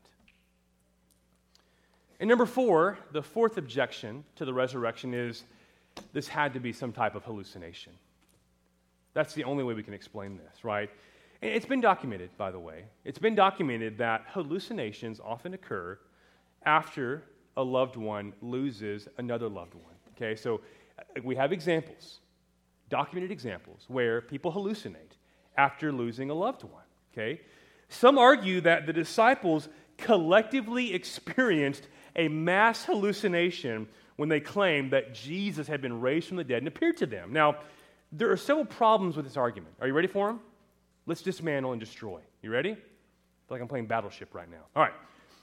And number four, the fourth objection to the resurrection is this had to be some type of hallucination. That's the only way we can explain this, right? And it's been documented, by the way. It's been documented that hallucinations often occur after a loved one loses another loved one. Okay, so we have examples, documented examples, where people hallucinate after losing a loved one. Okay, some argue that the disciples collectively experienced a mass hallucination when they claimed that Jesus had been raised from the dead and appeared to them. Now, there are several problems with this argument. Are you ready for them? Let's dismantle and destroy. You ready? I feel like I'm playing Battleship right now. All right.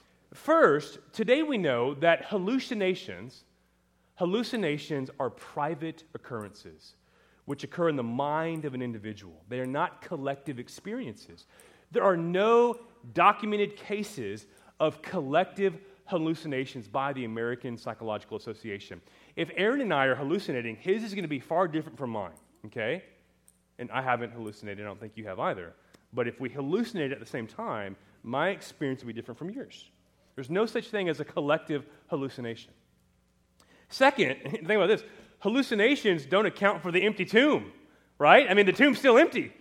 First, today we know that hallucinations, hallucinations are private occurrences which occur in the mind of an individual. They are not collective experiences. There are no documented cases of collective hallucinations by the American Psychological Association. If Aaron and I are hallucinating, his is going to be far different from mine, okay? And I haven't hallucinated, I don't think you have either. But if we hallucinate at the same time, my experience will be different from yours. There's no such thing as a collective hallucination. Second, think about this, hallucinations don't account for the empty tomb, right? I mean, the tomb's still empty.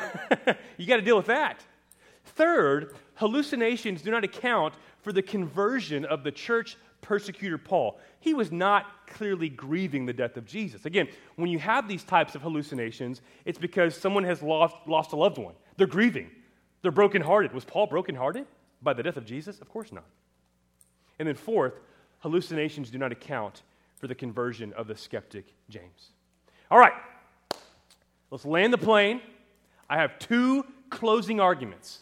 You got to deal with that. Third, hallucinations do not account for the conversion of the church persecutor Paul. He was not clearly grieving the death of Jesus. Again, when you have these types of hallucinations, it's because someone has lost, lost a loved one. They're grieving. They're brokenhearted. Was Paul brokenhearted by the death of Jesus? Of course not. And then fourth, hallucinations do not account for the conversion of the skeptic James. All right, let's land the plane. I have two closing arguments.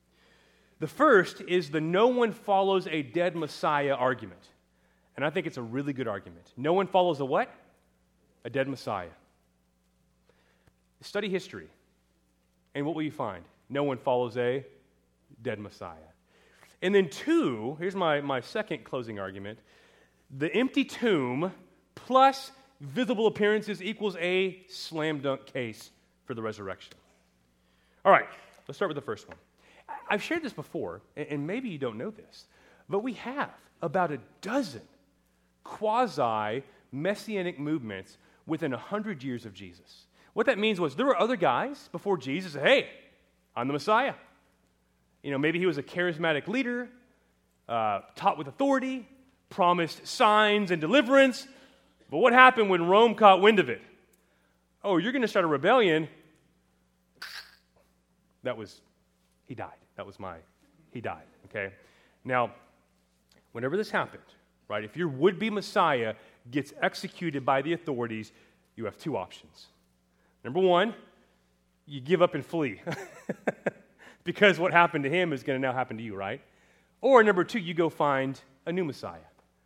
The first is the no one follows a dead Messiah argument. And I think it's a really good argument. No one follows a what? A dead Messiah. Study history. And what will you find? No one follows a dead Messiah. And then two, here's my, my second closing argument. The empty tomb plus visible appearances equals a slam dunk case for the resurrection. All right, let's start with the first one. I've shared this before, and maybe you don't know this, but we have about a dozen quasi-messianic movements within one hundred years of Jesus. What that means was there were other guys before Jesus who said, hey, I'm the Messiah. You know, maybe he was a charismatic leader, uh, taught with authority, promised signs and deliverance. But what happened when Rome caught wind of it? Oh, you're going to start a rebellion. That was, he died. That was my, he died, okay? Now, whenever this happened, right? If your would-be Messiah gets executed by the authorities, you have two options. Number one, you give up and flee. Because what happened to him is going to now happen to you, right? Or number two, you go find a new Messiah.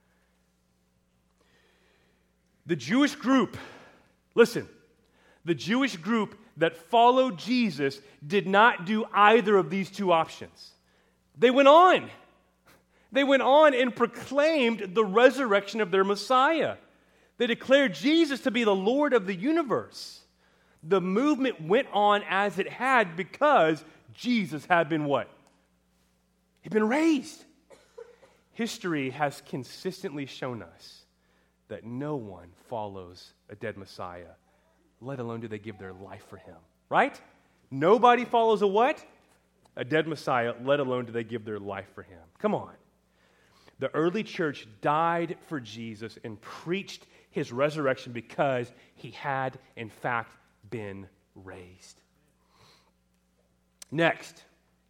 The Jewish group, listen, the Jewish group that followed Jesus did not do either of these two options. They went on. They went on and proclaimed the resurrection of their Messiah. They declared Jesus to be the Lord of the universe. The movement went on as it had because Jesus had been what? He'd been raised. History has consistently shown us that no one follows a dead Messiah, let alone do they give their life for him, right? Nobody follows a what? A dead Messiah, let alone do they give their life for him. Come on. The early church died for Jesus and preached his resurrection because he had, in fact, been raised. Next,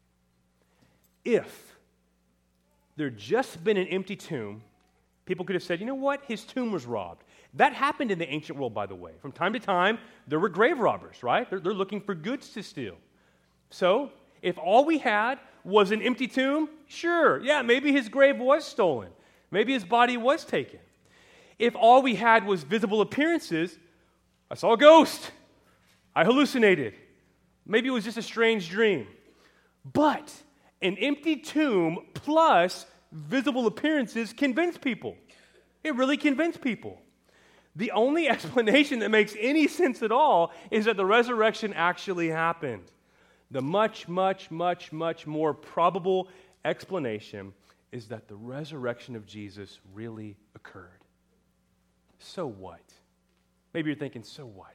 if there'd just been an empty tomb, people could have said, you know what? His tomb was robbed. That happened in the ancient world, by the way. From time to time, there were grave robbers, right? They're, they're looking for goods to steal. So, if all we had was an empty tomb, sure, yeah, maybe his grave was stolen. Maybe his body was taken. If all we had was visible appearances, I saw a ghost. I hallucinated. Maybe it was just a strange dream. But an empty tomb plus visible appearances convinced people. It really convinced people. The only explanation that makes any sense at all is that the resurrection actually happened. The much, much, much, much more probable explanation is that the resurrection of Jesus really occurred. So what? Maybe you're thinking, so what?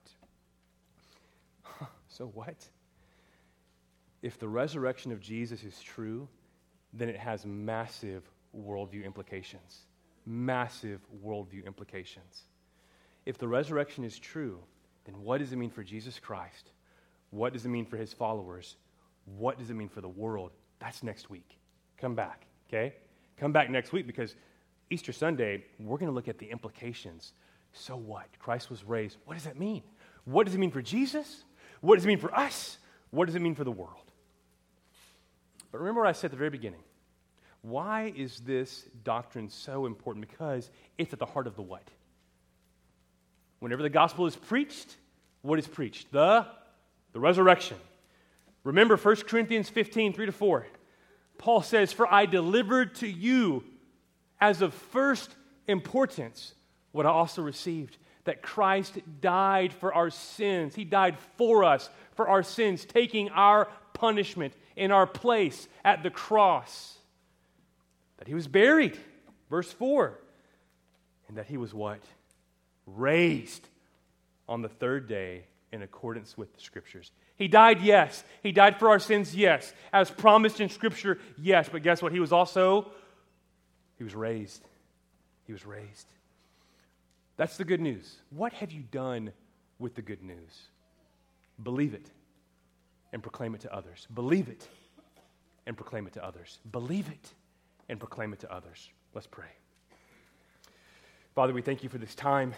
So what? If the resurrection of Jesus is true, then it has massive worldview implications. Massive worldview implications. If the resurrection is true, then what does it mean for Jesus Christ? What does it mean for his followers? What does it mean for the world? That's next week. Come back, okay? Come back next week because Easter Sunday, we're going to look at the implications. So what? Christ was raised. What does that mean? What does it mean for Jesus? What does it mean for us? What does it mean for the world? But remember what I said at the very beginning. Why is this doctrine so important? Because it's at the heart of the what? Whenever the gospel is preached, what is preached? The, the resurrection. Remember First Corinthians fifteen, three to four. Paul says, "For I delivered to you as of first importance what I also received, that Christ died for our sins. He died for us, for our sins, taking our punishment in our place at the cross. That he was buried," verse four, "and that he was what? Raised on the third day in accordance with the Scriptures." He died, yes. He died for our sins, yes. As promised in Scripture, yes. But guess what? He was also, he was raised. He was raised. That's the good news. What have you done with the good news? Believe it and proclaim it to others. Believe it and proclaim it to others. Believe it and proclaim it to others. Let's pray. Father, we thank you for this time.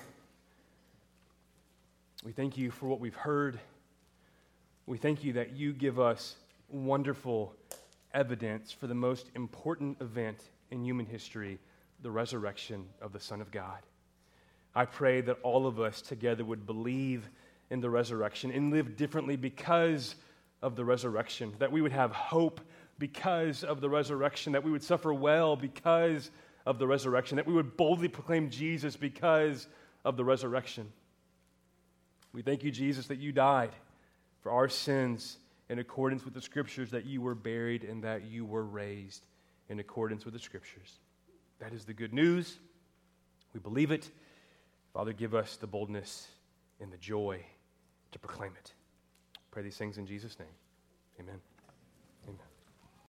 We thank you for what we've heard. We thank you that you give us wonderful evidence for the most important event in human history, the resurrection of the Son of God. I pray that all of us together would believe in the resurrection and live differently because of the resurrection, that we would have hope because of the resurrection, that we would suffer well because of the resurrection, that we would boldly proclaim Jesus because of the resurrection. We thank you, Jesus, that you died for our sins in accordance with the Scriptures, that you were buried and that you were raised in accordance with the Scriptures. That is the good news. We believe it. Father, give us the boldness and the joy to proclaim it. Pray these things in Jesus' name. Amen.